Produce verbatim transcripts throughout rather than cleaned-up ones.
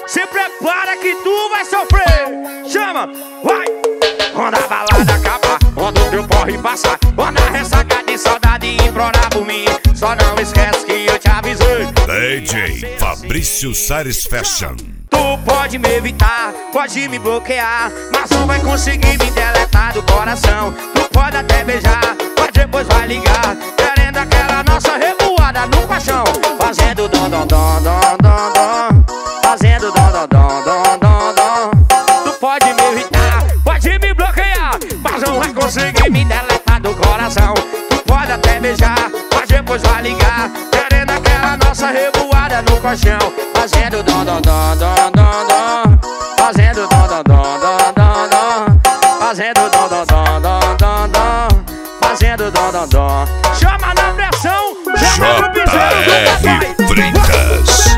Se prepara que tu vai sofrer. Chama, vai. Quando a balada acabar, quando o teu porre passar, quando a ressaca de saudade implorar por mim, só não esquece que eu te avisei. D J Fabrício Sares Fashion. Tu pode me evitar, pode me bloquear, mas não vai conseguir me deletar do coração. Tu pode até beijar, mas depois vai ligar, querendo aquela nossa revoada no caixão. Fazendo dom dom dom dom dom dom, fazendo dom dom dom dom dom dom. Tu pode me evitar, pode me bloquear, mas não vai conseguir me deletar do coração. Tu pode até beijar, mas depois vai ligar, querendo aquela nossa revoada no colchão. Fazendo dom dom dom dom dom dom, fazendo dom dom dom dom dom dom, fazendo dom dom dom dom dom dom, fazendo dom dom dom. Chama na pressão, chama no piseiro do papai. Freitas.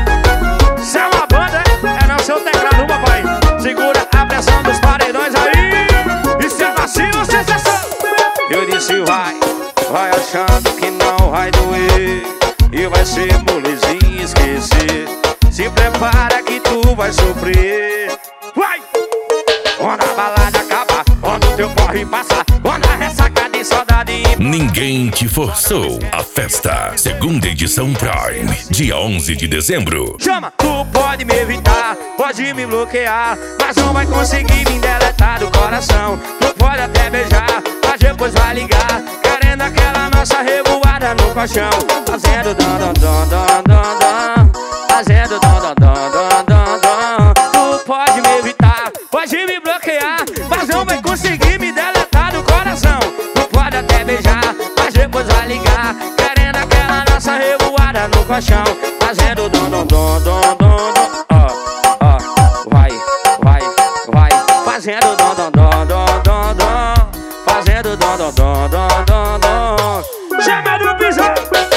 Se é uma banda, é não seu teclado, papai. Segura a pressão dos paredões aí. E se é macio, sensação. Eu disse vai, vai achando que não vai doer, e vai ser molezinho esquecer. Se prepara que tu vai sofrer. Vai! Quando a balada acabar, quando o teu corre passar, quando a ressaca de saudade. Ninguém te forçou. A festa, segunda edição Prime, dia onze de dezembro. Chama! Tu pode me evitar, pode me bloquear, mas não vai conseguir me deletar do coração. Tu pode até beijar, mas depois vai ligar, querendo aquela nossa revoada no colchão. Fazendo dom dom dom dom dom dom, fazendo dom dom dom dom dom dom. Tu pode me evitar, pode me bloquear, mas não vai conseguir me deletar do coração. Tu pode até beijar, mas depois vai ligar, querendo aquela nossa revoada no colchão. Fazendo dom dom dom dom dom dom. Ó, ó, vai, vai, vai. Fazendo dom dom dom dom dom dom, fazendo dom dom dom dom dom dom. Chama do piseiro.